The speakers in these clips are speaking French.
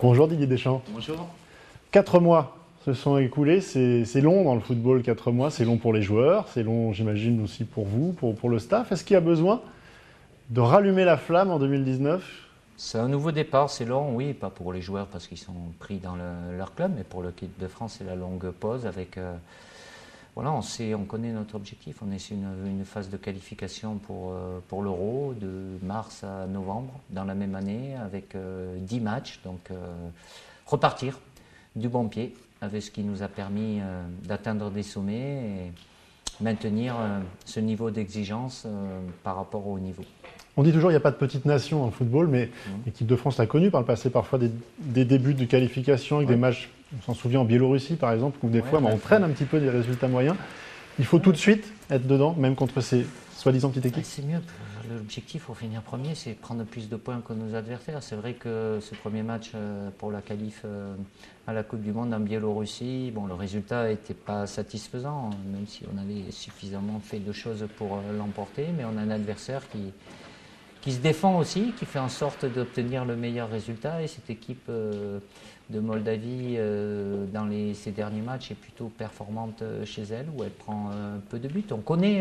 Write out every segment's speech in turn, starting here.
Bonjour Didier Deschamps. Bonjour. 4 mois se sont écoulés, c'est long dans le football, 4 mois, c'est long pour les joueurs, c'est long j'imagine aussi pour vous, pour le staff. Est-ce qu'il y a besoin de rallumer la flamme en 2019 ? C'est un nouveau départ, c'est long, oui, pas pour les joueurs parce qu'ils sont pris dans leur club, mais pour l'équipe de France, c'est la longue pause avec... voilà, on connaît notre objectif, on est sur une phase de qualification pour l'Euro de mars à novembre dans la même année avec 10 matchs, donc repartir du bon pied avec ce qui nous a permis d'atteindre des sommets et maintenir ce niveau d'exigence par rapport au haut niveau. On dit toujours qu'il n'y a pas de petite nation en football, mais l'équipe de France l'a connu par le passé, parfois des débuts de qualification avec des matchs, on s'en souvient en Biélorussie par exemple, où des fois on traîne un petit peu des résultats moyens. Il faut tout de suite être dedans, même contre ces soi-disant petites équipes. C'est mieux. L'objectif pour finir premier, c'est prendre plus de points que nos adversaires. C'est vrai que ce premier match pour la qualif à la Coupe du Monde en Biélorussie, bon, le résultat n'était pas satisfaisant, même si on avait suffisamment fait de choses pour l'emporter, mais on a un adversaire qui se défend aussi, qui fait en sorte d'obtenir le meilleur résultat. Et cette équipe de Moldavie, dans ces derniers matchs, est plutôt performante chez elle, où elle prend un peu de buts. On connaît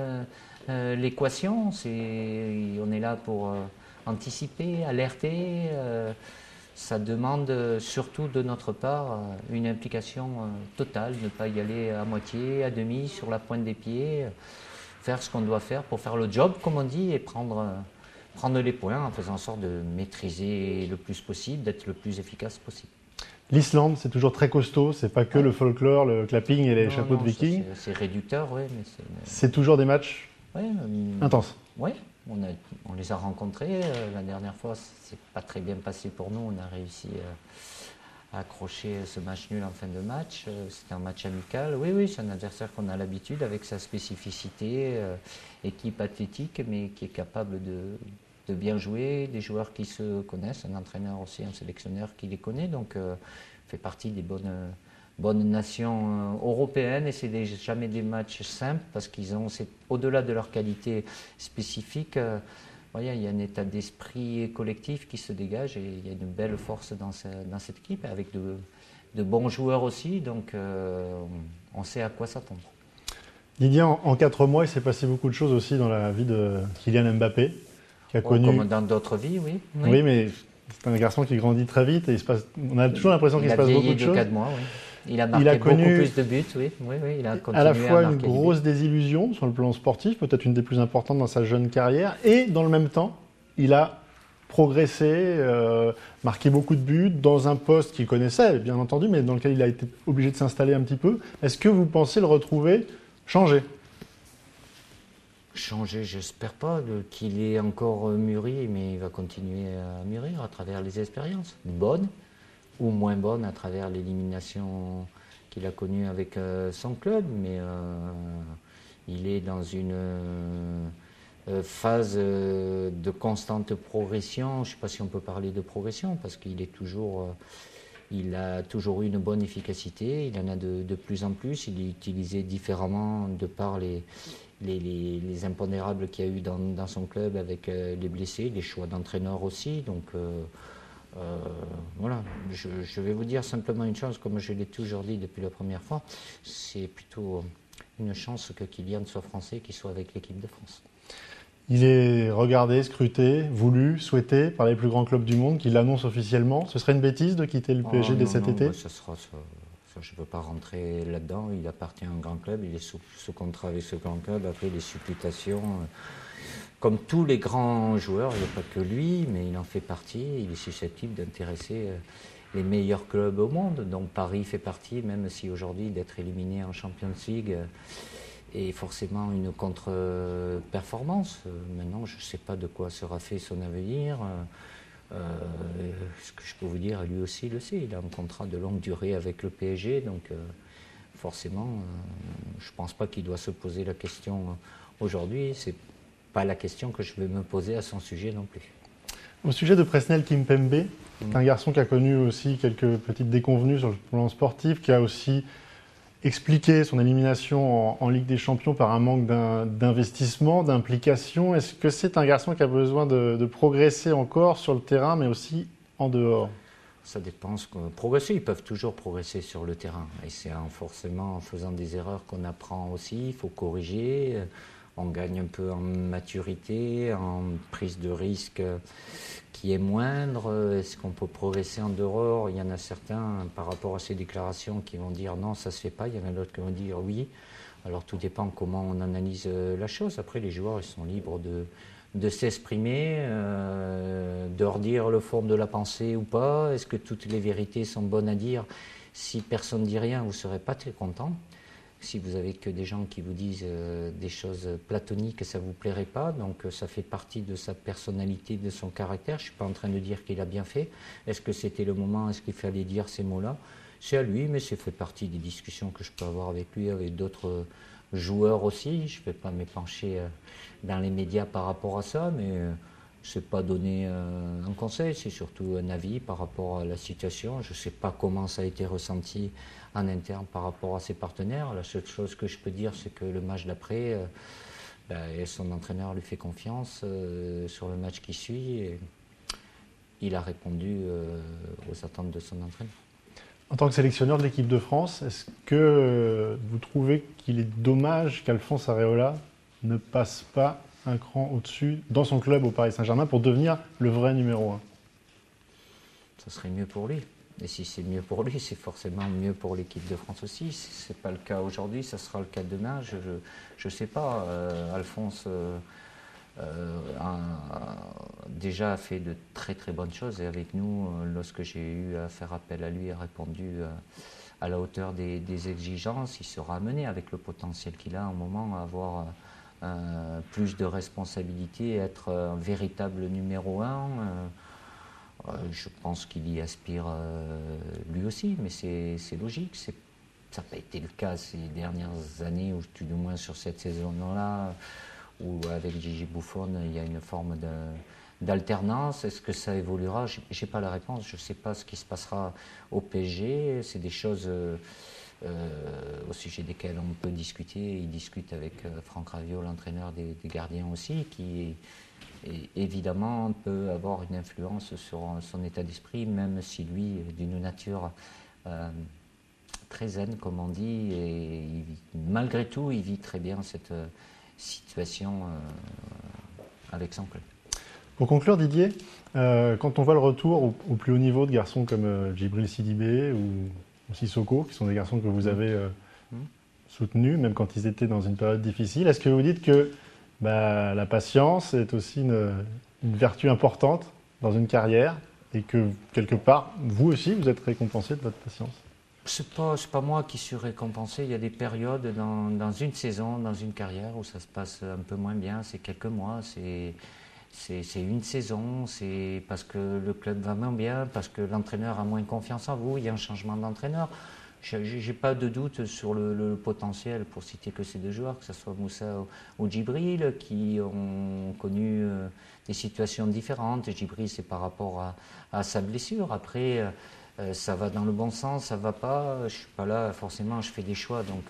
l'équation, on est là pour anticiper, alerter. Ça demande surtout de notre part une implication totale, ne pas y aller à moitié, à demi, sur la pointe des pieds, faire ce qu'on doit faire pour faire le job, comme on dit, et prendre les points en faisant en sorte de maîtriser le plus possible, d'être le plus efficace possible. L'Islande, c'est toujours très costaud, c'est pas que le folklore, le clapping et les chapeaux de viking. C'est réducteur, oui. C'est toujours des matchs intenses. Oui, on les a rencontrés. La dernière fois, c'est pas très bien passé pour nous. On a réussi à accrocher ce match nul en fin de match. C'était un match amical. Oui, c'est un adversaire qu'on a l'habitude avec sa spécificité, équipe athlétique, mais qui est capable de bien jouer, des joueurs qui se connaissent, un entraîneur aussi, un sélectionneur qui les connaît, donc fait partie des bonnes nations européennes, et c'est jamais des matchs simples parce qu'ils ont, au-delà de leur qualité spécifique, il y a un état d'esprit collectif qui se dégage et il y a une belle force dans cette équipe avec de bons joueurs aussi, donc on sait à quoi s'attendre. Didier, en 4 mois, il s'est passé beaucoup de choses aussi dans la vie de Kylian Mbappé. Qui a connu... Comme dans d'autres vies, oui. Oui, mais c'est un garçon qui grandit très vite et on a toujours l'impression qu'il se passe beaucoup de choses. 4 mois, oui. Il a marqué beaucoup plus de buts, oui. Il a continué à la fois à une grosse désillusion sur le plan sportif, peut-être une des plus importantes dans sa jeune carrière, et dans le même temps, il a progressé, marqué beaucoup de buts dans un poste qu'il connaissait, bien entendu, mais dans lequel il a été obligé de s'installer un petit peu. Est-ce que vous pensez le retrouver changé ? Changer, j'espère pas qu'il est encore mûri, mais il va continuer à mûrir à travers les expériences, bonnes ou moins bonnes à travers l'élimination qu'il a connue avec son club, mais il est dans une phase de constante progression. Je ne sais pas si on peut parler de progression, parce qu'il est toujours... il a toujours eu une bonne efficacité, il en a de plus en plus, il est utilisé différemment de par les impondérables qu'il y a eu dans son club avec les blessés, les choix d'entraîneur aussi. Donc voilà, je vais vous dire simplement une chose, comme je l'ai toujours dit depuis la première fois, c'est plutôt une chance que Kylian soit français, qu'il soit avec l'équipe de France. Il est regardé, scruté, voulu, souhaité par les plus grands clubs du monde qui l'annoncent officiellement. Ce serait une bêtise de quitter le PSG dès cet été ? Je ne peux pas rentrer là-dedans. Il appartient à un grand club, il est sous contrat avec ce grand club. Après, les supputations, comme tous les grands joueurs, il n'y a pas que lui, mais il en fait partie. Il est susceptible d'intéresser les meilleurs clubs au monde. Donc Paris fait partie, même si aujourd'hui d'être éliminé en Champions League est forcément une contre-performance. Maintenant, je ne sais pas de quoi sera fait son avenir. Ce que je peux vous dire, lui aussi il le sait, il a un contrat de longue durée avec le PSG, donc forcément, je ne pense pas qu'il doit se poser la question aujourd'hui, c'est pas la question que je vais me poser à son sujet non plus. Au sujet de Presnel Kimpembe, c'est un garçon qui a connu aussi quelques petites déconvenues sur le plan sportif, qui a aussi expliquer son élimination en Ligue des Champions par un manque d'investissement, d'implication. Est-ce que c'est un garçon qui a besoin de progresser encore sur le terrain, mais aussi en dehors ? Ça dépend. Progresser, ils peuvent toujours progresser sur le terrain. Et c'est forcément en faisant des erreurs qu'on apprend aussi. Il faut corriger. On gagne un peu en maturité, en prise de risque qui est moindre. Est-ce qu'on peut progresser en dehors? Il y en a certains, par rapport à ces déclarations, qui vont dire non, ça ne se fait pas. Il y en a d'autres qui vont dire oui. Alors tout dépend comment on analyse la chose. Après, les joueurs, ils sont libres de s'exprimer, de redire le fond de la pensée ou pas. Est-ce que toutes les vérités sont bonnes à dire? Si personne ne dit rien, vous ne serez pas très content. Si vous avez que des gens qui vous disent des choses platoniques, ça ne vous plairait pas. Donc ça fait partie de sa personnalité, de son caractère. Je ne suis pas en train de dire qu'il a bien fait. Est-ce que c'était le moment? Est-ce qu'il fallait dire ces mots-là? C'est à lui, mais c'est fait partie des discussions que je peux avoir avec lui, avec d'autres joueurs aussi. Je ne vais pas m'épancher dans les médias par rapport à ça, mais ce n'est pas donner un conseil, c'est surtout un avis par rapport à la situation. Je ne sais pas comment ça a été ressenti en interne par rapport à ses partenaires. La seule chose que je peux dire, c'est que le match d'après, son entraîneur lui fait confiance sur le match qui suit. Et il a répondu aux attentes de son entraîneur. En tant que sélectionneur de l'équipe de France, est-ce que vous trouvez qu'il est dommage qu'Alphonse Areola ne passe pas un cran au-dessus dans son club au Paris Saint-Germain pour devenir le vrai numéro 1? Ça serait mieux pour lui. Et si c'est mieux pour lui, c'est forcément mieux pour l'équipe de France aussi. Si ce n'est pas le cas aujourd'hui, ça sera le cas demain. Je ne sais pas. Alphonse a déjà fait de très très bonnes choses. Et avec nous, lorsque j'ai eu à faire appel à lui, il a répondu à la hauteur des exigences. Il sera amené avec le potentiel qu'il a en moment à avoir plus de responsabilités, être un véritable numéro 1. Je pense qu'il y aspire lui aussi, mais c'est logique. Ça n'a pas été le cas ces dernières années, ou tout du moins sur cette saison-là, où avec Gigi Buffon, il y a une forme d'alternance. Est-ce que ça évoluera? Je n'ai pas la réponse. Je ne sais pas ce qui se passera au PSG. C'est des choses au sujet desquelles on peut discuter. Il discute avec Franck Raviot, l'entraîneur des gardiens aussi, qui évidemment peut avoir une influence sur son état d'esprit, même si lui est d'une nature très zen, comme on dit, et malgré tout, il vit très bien cette situation avec son club. Pour conclure, Didier, quand on voit le retour au plus haut niveau de garçons comme Djibril Sidibé ou Sissoko, qui sont des garçons que vous avez soutenus, même quand ils étaient dans une période difficile, est-ce que vous dites que la patience est aussi une vertu importante dans une carrière et que, quelque part, vous aussi, vous êtes récompensé de votre patience? C'est pas moi qui suis récompensé. Il y a des périodes dans une saison, dans une carrière, où ça se passe un peu moins bien. C'est quelques mois, c'est une saison, c'est parce que le club va moins bien, parce que l'entraîneur a moins confiance en vous, il y a un changement d'entraîneur. J'ai pas de doute sur le potentiel, pour citer que ces deux joueurs, que ce soit Moussa ou Djibril, qui ont connu des situations différentes. Djibril, c'est par rapport à sa blessure. Après, ça va dans le bon sens, ça va pas. Je suis pas là, forcément, je fais des choix, donc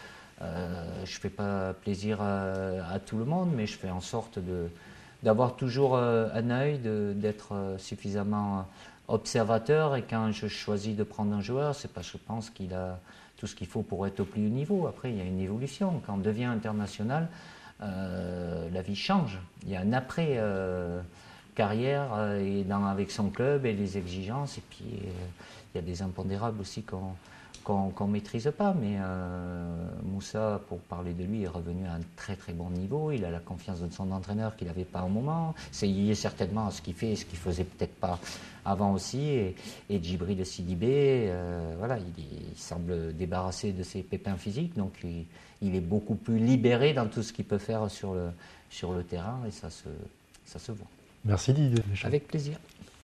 je fais pas plaisir à tout le monde, mais je fais en sorte d'avoir toujours un œil, d'être suffisamment observateur, et quand je choisis de prendre un joueur, c'est parce que je pense qu'il a tout ce qu'il faut pour être au plus haut niveau. Après, il y a une évolution. Quand on devient international, la vie change. Il y a un après carrière avec son club et les exigences, et puis il y a des impondérables aussi qu'on ne maîtrise pas, mais Moussa, pour parler de lui, est revenu à un très très bon niveau. Il a la confiance de son entraîneur qu'il n'avait pas au moment. C'est lié certainement à ce qu'il fait et ce qu'il ne faisait peut-être pas avant aussi. Et Djibril Sidibé, voilà, il semble débarrassé de ses pépins physiques, donc il est beaucoup plus libéré dans tout ce qu'il peut faire sur le terrain, et ça se voit. Merci Didier. Avec plaisir.